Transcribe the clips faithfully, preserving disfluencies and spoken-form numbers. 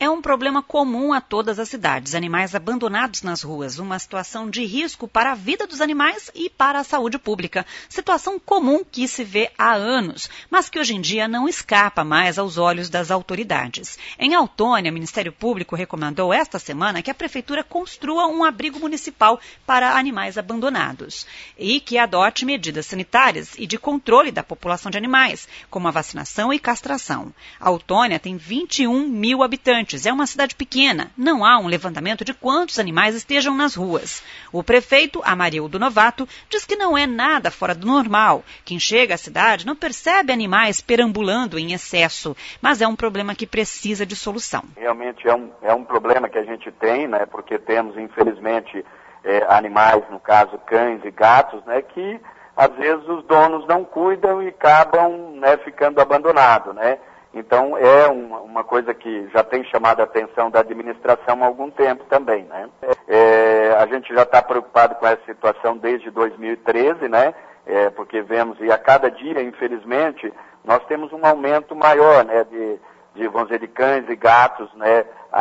É um problema comum a todas as cidades, animais abandonados nas ruas, uma situação de risco para a vida dos animais e para a saúde pública. Situação comum que se vê há anos, mas que hoje em dia não escapa mais aos olhos das autoridades. Em Autônia, o Ministério Público recomendou esta semana que a Prefeitura construa um abrigo municipal para animais abandonados e que adote medidas sanitárias e de controle da população de animais, como a vacinação e castração. Autônia tem vinte e um mil habitantes. É uma cidade pequena, não há um levantamento de quantos animais estejam nas ruas. O prefeito, Amarildo Novato, diz que não é nada fora do normal. Quem chega à cidade não percebe animais perambulando em excesso, mas é um problema que precisa de solução. Realmente é um, é um problema que a gente tem, né, porque temos, infelizmente, é, animais, no caso cães e gatos, né, que às vezes os donos não cuidam e acabam, né, ficando abandonados, né. Então, é uma, uma coisa que já tem chamado a atenção da administração há algum tempo também, né? É, a gente já está preocupado com essa situação desde dois mil e treze, né? É, porque vemos, e a cada dia, infelizmente, nós temos um aumento maior, né? De, de vamos dizer, de cães e gatos, né?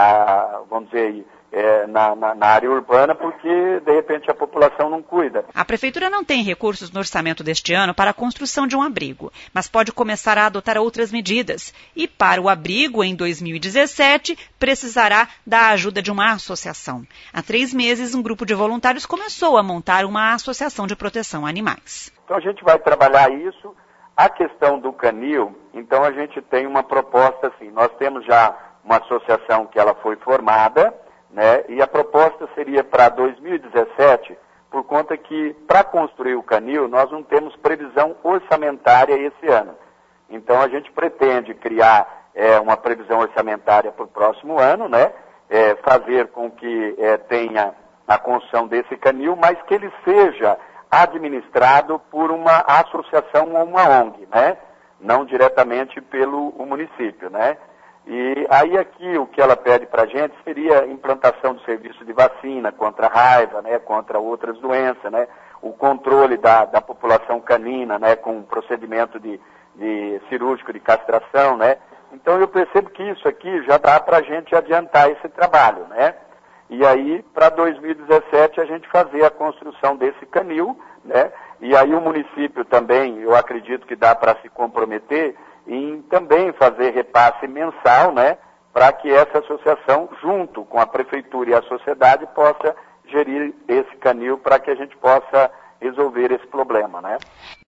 A, vamos dizer, é, na, na, na área urbana, porque, de repente, a população não cuida. A Prefeitura não tem recursos no orçamento deste ano para a construção de um abrigo, mas pode começar a adotar outras medidas. E para o abrigo, em dois mil e dezessete, precisará da ajuda de uma associação. Há três meses, um grupo de voluntários começou a montar uma associação de proteção a animais. Então, a gente vai trabalhar isso. A questão do canil, então, a gente tem uma proposta assim. Nós temos já uma associação que ela foi formada, né? E a proposta seria para dois mil e dezessete, por conta que para construir o canil nós não temos previsão orçamentária esse ano. Então a gente pretende criar é, uma previsão orçamentária para o próximo ano, né? É, fazer com que é, tenha a construção desse canil, mas que ele seja administrado por uma associação ou uma O N G, né? Não diretamente pelo o município, né? E aí aqui o que ela pede para a gente seria a implantação do serviço de vacina contra a raiva, né, contra outras doenças, né, o controle da, da população canina, né, com um procedimento de, de cirúrgico de castração, né. Então eu percebo que isso aqui já dá para a gente adiantar esse trabalho, né. E aí para dois mil e dezessete a gente fazer a construção desse canil, né, e aí o município também, eu acredito que dá para se comprometer em também fazer repasse mensal, né, para que essa associação, junto com a prefeitura e a sociedade, possa gerir esse canil para que a gente possa resolver esse problema, né.